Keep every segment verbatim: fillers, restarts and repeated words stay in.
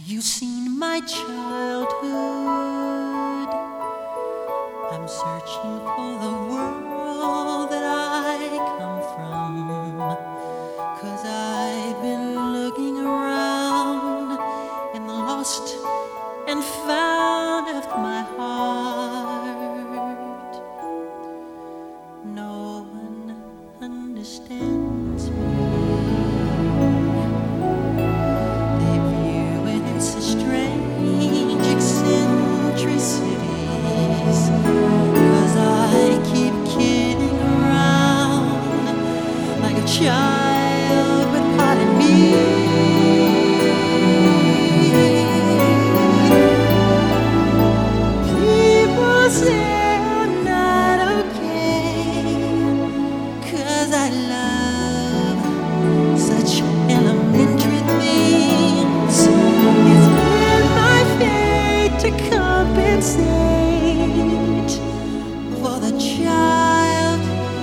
you seen my childhood? I'm searching for the world that I come from, 'cause I've been looking around in the lost and found of my heart. No one understands me. They view it as a strange eccentricities, 'cause I keep kidding around like a child with potted meat. I love such elementary things. It's been my fate to compensate for the child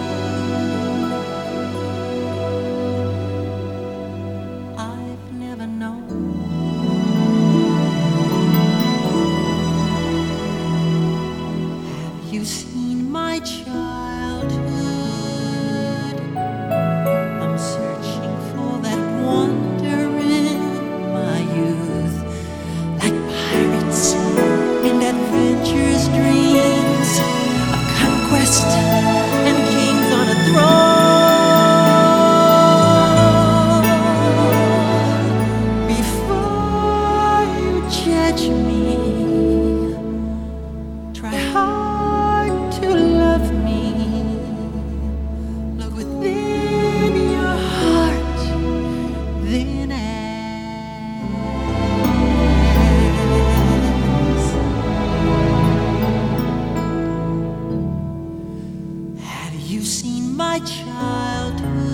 I've never known. Have you seen my childhood? Adventures, dreams of conquest and kings on a throne. Before you judge me, try hard to love me. Look within your heart, then ask. You've seen my childhood.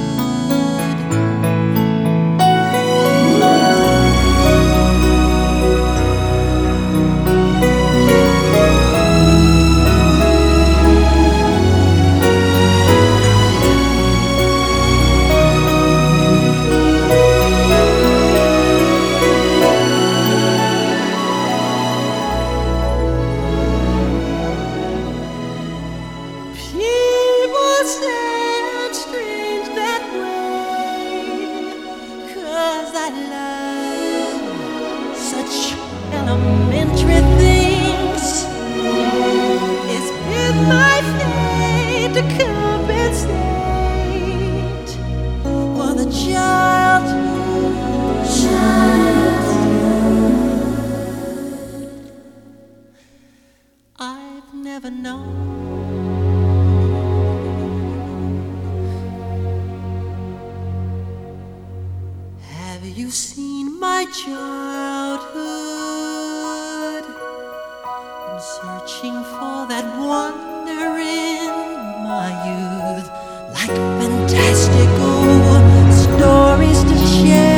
I love such elementary things. It's been my fate to compensate for the child, childhood I've never known. Have you seen my childhood? I'm searching for that wonder in my youth, like fantastical stories to share.